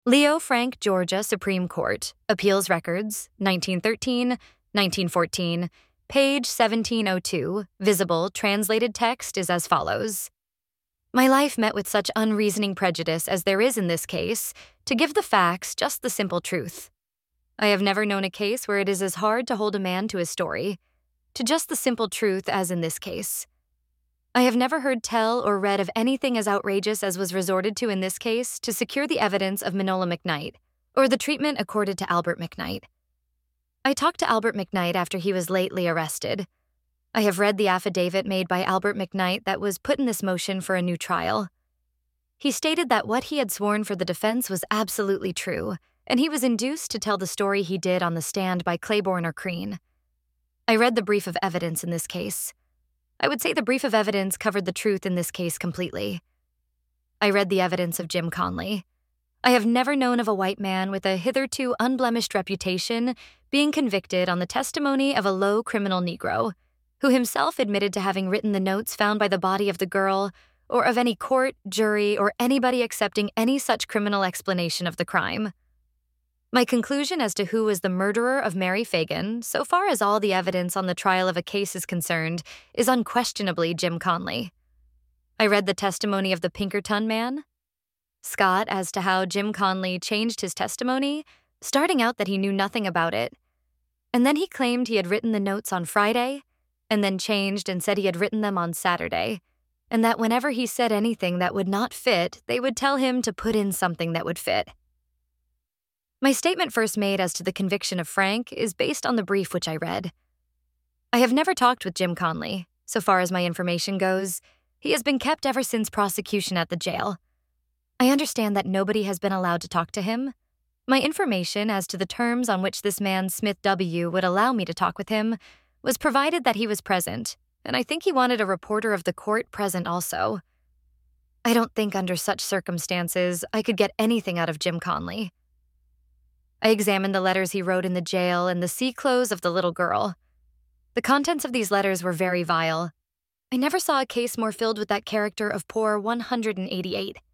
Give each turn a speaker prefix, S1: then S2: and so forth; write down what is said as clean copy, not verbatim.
S1: Leo Frank, Georgia Supreme Court, Appeals Records, 1913, 1914, page 1702, visible translated text is as follows. My life met with such unreasoning prejudice as there is in this case, to give the facts just the simple truth. I have never known a case where it is as hard to hold a man to his story, to just the simple truth as in this case. I have never heard tell or read of anything as outrageous as was resorted to in this case to secure the evidence of Manola McKnight, or the treatment accorded to Albert McKnight. I talked to Albert McKnight after he was lately arrested. I have read the affidavit made by Albert McKnight that was put in this motion for a new trial. He stated that what he had sworn for the defense was absolutely true, and he was induced to tell the story he did on the stand by Claiborne or Crean. I read the brief of evidence in this case. I would say the brief of evidence covered the truth in this case completely. I read the evidence of Jim Conley. I have never known of a white man with a hitherto unblemished reputation being convicted on the testimony of a low criminal Negro, who himself admitted to having written the notes found by the body of the girl, or of any court, jury, or anybody accepting any such criminal explanation of the crime. My conclusion as to who was the murderer of Mary Fagan, so far as all the evidence on the trial of a case is concerned, is unquestionably Jim Conley. I read the testimony of the Pinkerton man, Scott, as to how Jim Conley changed his testimony, starting out that he knew nothing about it. And then he claimed he had written the notes on Friday, and then changed and said he had written them on Saturday, and that whenever he said anything that would not fit, they would tell him to put in something that would fit. My statement first made as to the conviction of Frank is based on the brief which I read. I have never talked with Jim Conley. So far as my information goes, he has been kept ever since prosecution at the jail. I understand that nobody has been allowed to talk to him. My information as to the terms on which this man Smith W. would allow me to talk with him was provided that he was present, and I think he wanted a reporter of the court present also. I don't think under such circumstances I could get anything out of Jim Conley. I examined the letters he wrote in the jail and the sea clothes of the little girl. The contents of these letters were very vile. I never saw a case more filled with that character of poor 188.